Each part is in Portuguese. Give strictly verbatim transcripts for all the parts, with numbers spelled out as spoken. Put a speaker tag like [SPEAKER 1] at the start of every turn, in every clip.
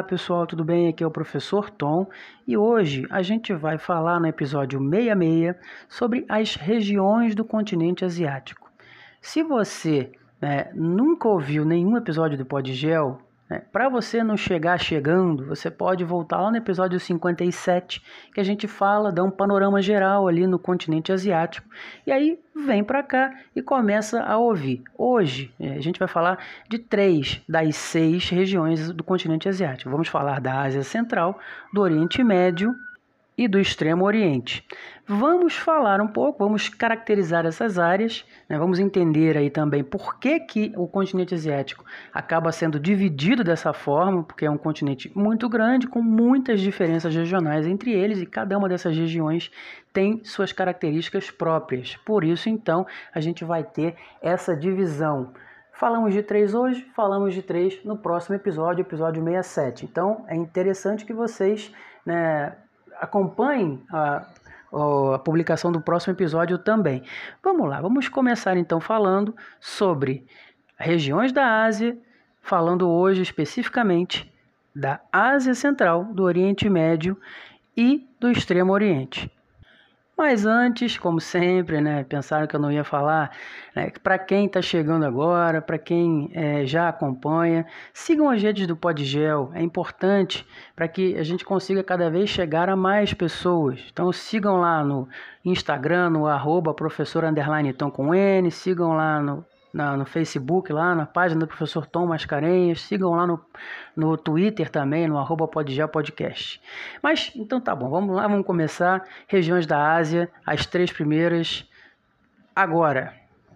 [SPEAKER 1] Olá pessoal, tudo bem? Aqui é o professor Tom e hoje a gente vai falar no episódio sessenta e seis sobre as regiões do continente asiático. Se você né, nunca ouviu nenhum episódio do Podgel, né, para você não chegar chegando, você pode voltar lá no episódio cinquenta e sete, que a gente fala, dá um panorama geral ali no continente asiático, e aí vem para cá e começa a ouvir. Hoje a gente vai falar de três das seis regiões do continente asiático. Vamos falar da Ásia Central, do Oriente Médio e do Extremo Oriente. Vamos falar um pouco, vamos caracterizar essas áreas, né? Vamos entender aí também por que, que o continente asiático acaba sendo dividido dessa forma, porque é um continente muito grande, com muitas diferenças regionais entre eles, e cada uma dessas regiões tem suas características próprias. Por isso, então, a gente vai ter essa divisão. Falamos de três hoje, falamos de três no próximo episódio, episódio sessenta e sete. Então, é interessante que vocês, né, acompanhem a, a publicação do próximo episódio também. Vamos lá, vamos começar então falando sobre regiões da Ásia, falando hoje especificamente da Ásia Central, do Oriente Médio e do Extremo Oriente. Mas antes, como sempre, né, pensaram que eu não ia falar, né, para quem está chegando agora, para quem é, já acompanha, sigam as redes do Podgel, é importante para que a gente consiga cada vez chegar a mais pessoas. Então sigam lá no Instagram, no arroba professor underline Tom com N, sigam lá no Na, no Facebook, lá na página do professor Tom Mascarenhas, sigam lá no, no Twitter também, no arroba Podgel Podcast. Mas, então tá bom, vamos lá, vamos começar. Regiões da Ásia, as três primeiras, agora.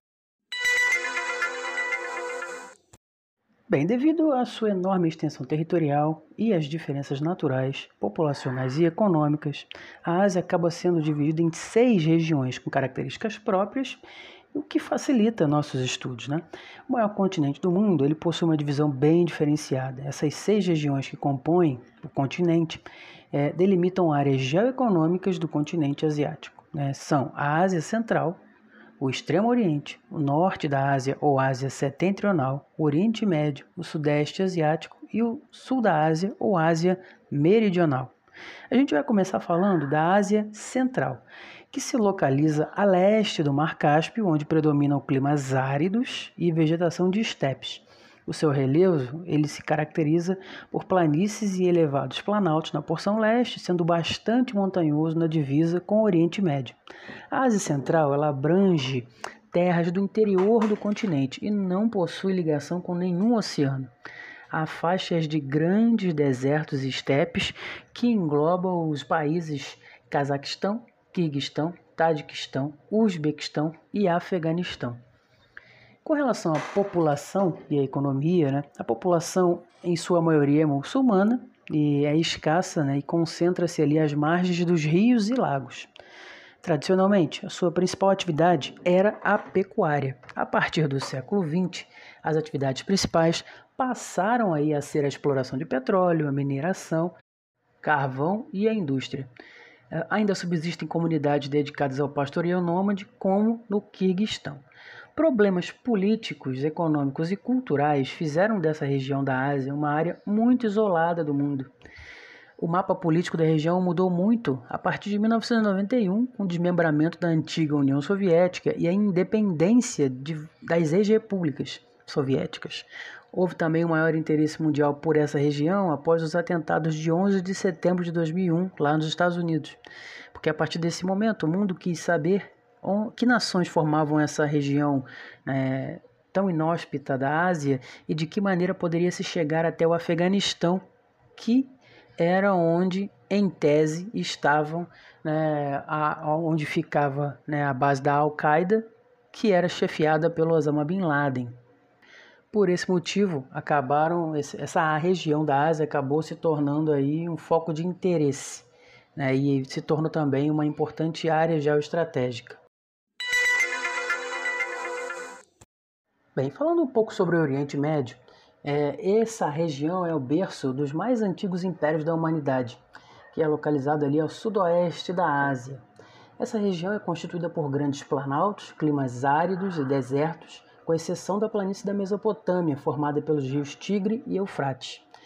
[SPEAKER 1] Bem, devido à sua enorme extensão territorial e às diferenças naturais, populacionais e econômicas, a Ásia acaba sendo dividida em seis regiões com características próprias, o que facilita nossos estudos, né? O maior continente do mundo, ele possui uma divisão bem diferenciada. Essas seis regiões que compõem o continente é, delimitam áreas geoeconômicas do continente asiático, né? São a Ásia Central, o Extremo Oriente, o Norte da Ásia ou Ásia Setentrional, o Oriente Médio, o Sudeste Asiático e o Sul da Ásia ou Ásia Meridional. A gente vai começar falando da Ásia Central, que se localiza a leste do Mar Cáspio, onde predominam climas áridos e vegetação de estepes. O seu relevo ele se caracteriza por planícies e elevados planaltos na porção leste, sendo bastante montanhoso na divisa com o Oriente Médio. A Ásia Central ela abrange terras do interior do continente e não possui ligação com nenhum oceano. Há faixas de grandes desertos e estepes que englobam os países Cazaquistão, Quirguistão, Tadiquistão, Uzbequistão e Afeganistão. Com relação à população e à economia, né, a população em sua maioria é muçulmana e é escassa, né, e concentra-se ali às margens dos rios e lagos. Tradicionalmente, a sua principal atividade era a pecuária. A partir do século vinte, as atividades principais passaram aí a ser a exploração de petróleo, a mineração, carvão e a indústria. Ainda subsistem comunidades dedicadas ao pastoreio nômade, como no Quirguistão. Problemas políticos, econômicos e culturais fizeram dessa região da Ásia uma área muito isolada do mundo. O mapa político da região mudou muito a partir de mil novecentos e noventa e um, com o desmembramento da antiga União Soviética e a independência de, das ex-repúblicas soviéticas. Houve também um maior interesse mundial por essa região após os atentados de onze de setembro de dois mil e um, lá nos Estados Unidos. Porque a partir desse momento o mundo quis saber que nações formavam essa região é, tão inóspita da Ásia e de que maneira poderia se chegar até o Afeganistão, que era onde, em tese, estavam, né, a, onde ficava, né, a base da Al-Qaeda, que era chefiada pelo Osama Bin Laden. Por esse motivo, acabaram essa região da Ásia acabou se tornando aí um foco de interesse, né, e se tornou também uma importante área geoestratégica. Bem, falando um pouco sobre o Oriente Médio, é, essa região é o berço dos mais antigos impérios da humanidade, que é localizado ali ao sudoeste da Ásia. Essa região é constituída por grandes planaltos, climas áridos e desertos, com exceção da planície da Mesopotâmia, formada pelos rios Tigre e Eufrates.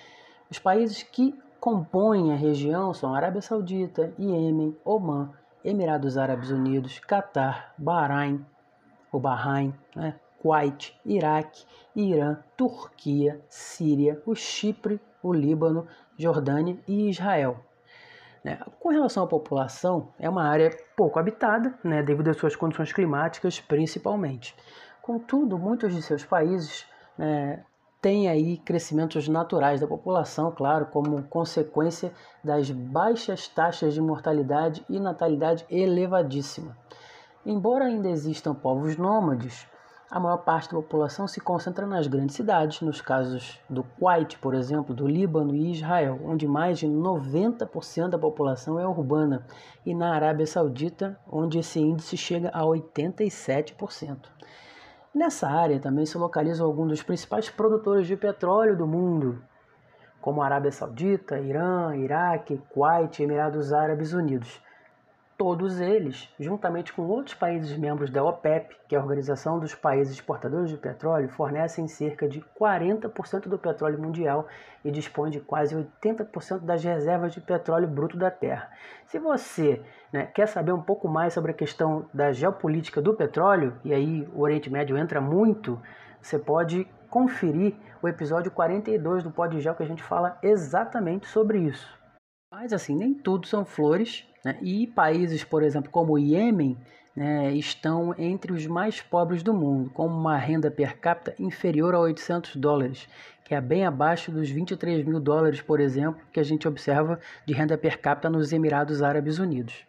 [SPEAKER 1] Os países que compõem a região são Arábia Saudita, Iêmen, Omã, Emirados Árabes Unidos, Catar, Bahrein, o Bahrein, né? Kuwait, Iraque, Irã, Turquia, Síria, o Chipre, o Líbano, Jordânia e Israel. Né? Com relação à população, é uma área pouco habitada, né, devido às suas condições climáticas principalmente. Contudo, muitos de seus países né, têm aí crescimentos naturais da população, claro, como consequência das baixas taxas de mortalidade e natalidade elevadíssima. Embora ainda existam povos nômades, a maior parte da população se concentra nas grandes cidades, nos casos do Kuwait, por exemplo, do Líbano e Israel, onde mais de noventa por cento da população é urbana, e na Arábia Saudita, onde esse índice chega a oitenta e sete por cento. Nessa área também se localizam alguns dos principais produtores de petróleo do mundo, como a Arábia Saudita, Irã, Iraque, Kuwait e Emirados Árabes Unidos. Todos eles, juntamente com outros países membros da OPEP, que é a Organização dos Países Exportadores de Petróleo, fornecem cerca de quarenta por cento do petróleo mundial e dispõem de quase oitenta por cento das reservas de petróleo bruto da Terra. Se você né, quer saber um pouco mais sobre a questão da geopolítica do petróleo, e aí o Oriente Médio entra muito, você pode conferir o episódio quarenta e dois do PodGeo, que a gente fala exatamente sobre isso. Mas assim, nem tudo são flores, né? E países, por exemplo, como o Iêmen, né, estão entre os mais pobres do mundo, com uma renda per capita inferior a oitocentos dólares, que é bem abaixo dos vinte e três mil dólares, por exemplo, que a gente observa de renda per capita nos Emirados Árabes Unidos.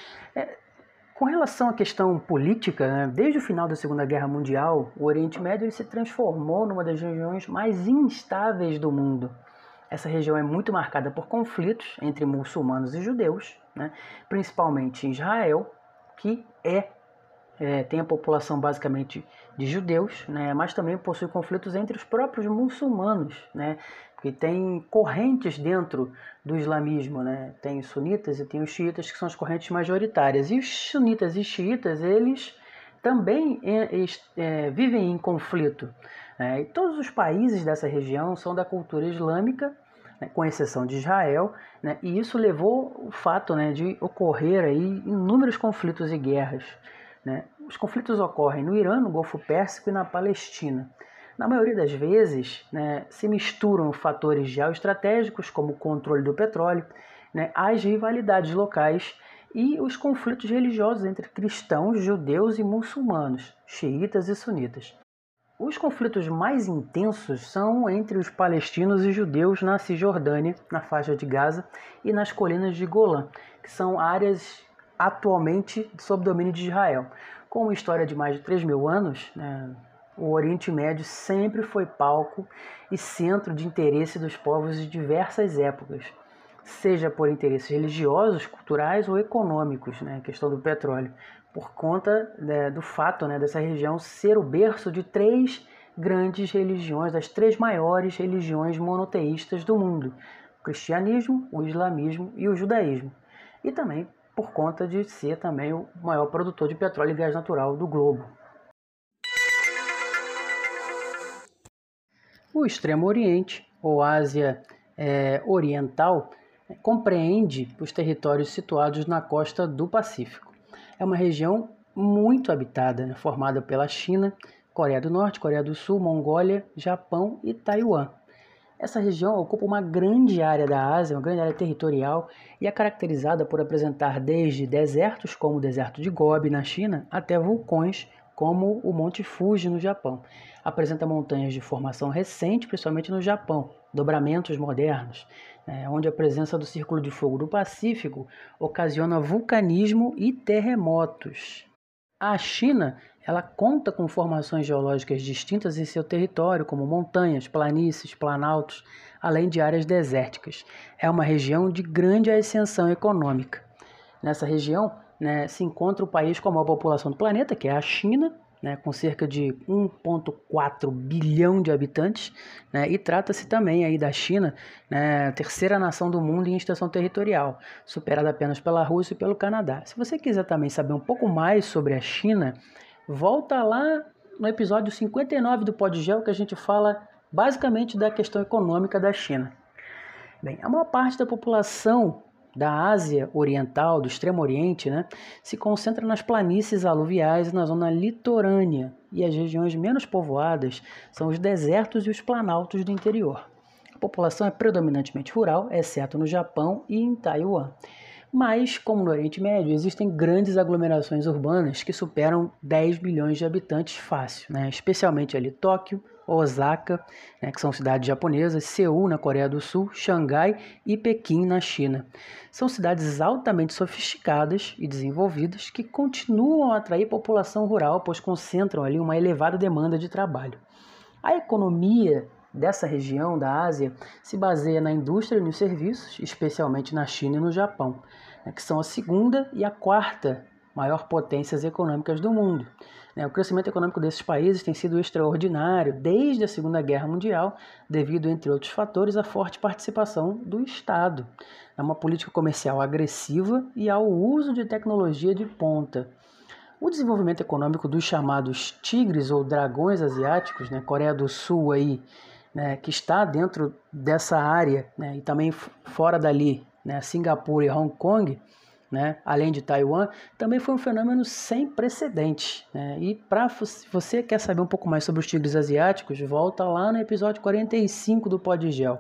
[SPEAKER 1] É, com relação à questão política, né, desde o final da Segunda Guerra Mundial, o Oriente Médio ele se transformou numa das regiões mais instáveis do mundo. Essa região é muito marcada por conflitos entre muçulmanos e judeus, né? Principalmente em Israel, que é, é, tem a população basicamente de judeus, né? Mas também possui conflitos entre os próprios muçulmanos, né? Porque tem correntes dentro do islamismo, né? Tem os sunitas e tem os xiitas, que são as correntes majoritárias. E os sunitas e xiitas, eles também é, é, vivem em conflito. É, e todos os países dessa região são da cultura islâmica, né, com exceção de Israel, né, e isso levou o fato né, de ocorrer aí inúmeros conflitos e guerras. Né. Os conflitos ocorrem no Irã, no Golfo Pérsico e na Palestina. Na maioria das vezes, né, se misturam fatores geoestratégicos, como o controle do petróleo, né, as rivalidades locais e os conflitos religiosos entre cristãos, judeus e muçulmanos, xiitas e sunitas. Os conflitos mais intensos são entre os palestinos e judeus na Cisjordânia, na faixa de Gaza e nas colinas de Golã, que são áreas atualmente sob domínio de Israel. Com uma história de mais de três mil anos, né, o Oriente Médio sempre foi palco e centro de interesse dos povos de diversas épocas, seja por interesses religiosos, culturais ou econômicos, né, a questão do petróleo, por conta né, do fato né, dessa região ser o berço de três grandes religiões, das três maiores religiões monoteístas do mundo: o cristianismo, o islamismo e o judaísmo. E também por conta de ser também o maior produtor de petróleo e gás natural do globo. O Extremo Oriente, ou Ásia é, Oriental, compreende os territórios situados na costa do Pacífico. É uma região muito habitada, né, formada pela China, Coreia do Norte, Coreia do Sul, Mongólia, Japão e Taiwan. Essa região ocupa uma grande área da Ásia, uma grande área territorial, e é caracterizada por apresentar desde desertos, como o deserto de Gobi na China, até vulcões, como o Monte Fuji no Japão. Apresenta montanhas de formação recente, principalmente no Japão, dobramentos modernos, é, onde a presença do Círculo de Fogo do Pacífico ocasiona vulcanismo e terremotos. A China ela conta com formações geológicas distintas em seu território, como montanhas, planícies, planaltos, além de áreas desérticas. É uma região de grande ascensão econômica. Nessa região, né, se encontra o país com a maior população do planeta, que é a China, né, com cerca de um vírgula quatro bilhão de habitantes, né, e trata-se também aí da China, né, a terceira nação do mundo em extensão territorial, superada apenas pela Rússia e pelo Canadá. Se você quiser também saber um pouco mais sobre a China, volta lá no episódio cinquenta e nove do PodGeo, que a gente fala basicamente da questão econômica da China. Bem, a maior parte da população da Ásia Oriental, do Extremo Oriente, né, se concentra nas planícies aluviais e na zona litorânea, e as regiões menos povoadas são os desertos e os planaltos do interior. A população é predominantemente rural, exceto no Japão e em Taiwan. Mas, como no Oriente Médio, existem grandes aglomerações urbanas que superam dez milhões de habitantes fácil, né? Especialmente ali Tóquio, Osaka, né, que são cidades japonesas, Seul, na Coreia do Sul, Xangai e Pequim, na China. São cidades altamente sofisticadas e desenvolvidas que continuam a atrair população rural, pois concentram ali uma elevada demanda de trabalho. A economia dessa região da Ásia se baseia na indústria e nos serviços, especialmente na China e no Japão, né, que são a segunda e a quarta maior potências econômicas do mundo. O crescimento econômico desses países tem sido extraordinário desde a Segunda Guerra Mundial, devido, entre outros fatores, à forte participação do Estado, a uma política comercial agressiva e ao uso de tecnologia de ponta. O desenvolvimento econômico dos chamados tigres ou dragões asiáticos, né, Coreia do Sul aí, né, que está dentro dessa área, né, e também fora dali, né, Singapura e Hong Kong, né, além de Taiwan, também foi um fenômeno sem precedentes, né? E para se você quer saber um pouco mais sobre os tigres asiáticos, volta lá no episódio quarenta e cinco do Podgel.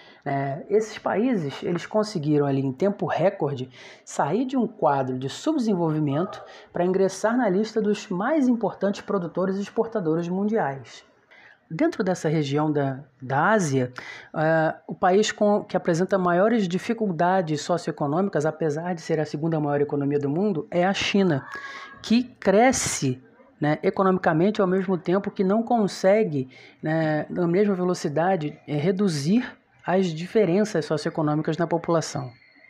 [SPEAKER 1] É, esses países eles conseguiram ali em tempo recorde sair de um quadro de subdesenvolvimento para ingressar na lista dos mais importantes produtores e exportadores mundiais. Dentro dessa região da, da Ásia, uh, o país com, que apresenta maiores dificuldades socioeconômicas, apesar de ser a segunda maior economia do mundo, é a China, que cresce, né, economicamente ao mesmo tempo que não consegue, né, na mesma velocidade, é, reduzir as diferenças socioeconômicas na população.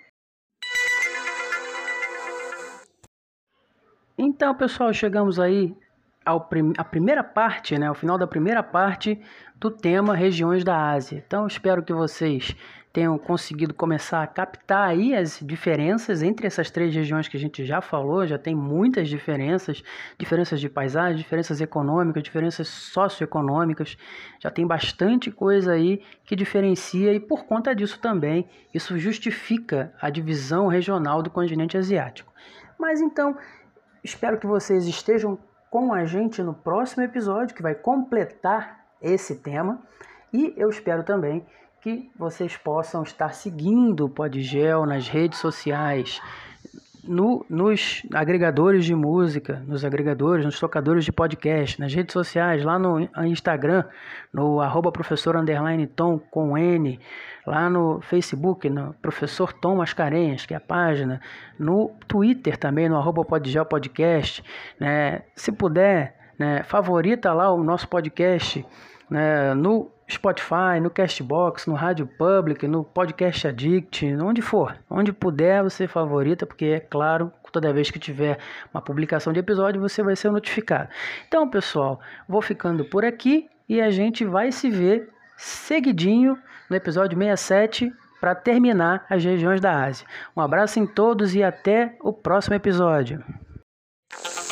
[SPEAKER 1] Então, pessoal, chegamos aí Ao prim- a primeira parte, né, ao final da primeira parte do tema regiões da Ásia. Então, espero que vocês tenham conseguido começar a captar aí as diferenças entre essas três regiões que a gente já falou. Já tem muitas diferenças, diferenças de paisagem, diferenças econômicas, diferenças socioeconômicas. Já tem bastante coisa aí que diferencia e por conta disso também, isso justifica a divisão regional do continente asiático. Mas então, espero que vocês estejam com a gente no próximo episódio, que vai completar esse tema, e eu espero também que vocês possam estar seguindo o Podgel nas redes sociais, no, nos agregadores de música, nos agregadores, nos tocadores de podcast, nas redes sociais, lá no Instagram, no arroba professor underline Tom com N, lá no Facebook, no professor Tom Mascarenhas, que é a página, no Twitter também, no arroba Podgel Podcast, né? Se puder, né, favorita lá o nosso podcast, né, no Spotify, no Castbox, no Rádio Public, no Podcast Addict, onde for, onde puder você favorita, porque é claro, toda vez que tiver uma publicação de episódio você vai ser notificado. Então, pessoal, vou ficando por aqui e a gente vai se ver seguidinho no episódio sessenta e sete para terminar as regiões da Ásia. Um abraço em todos e até o próximo episódio.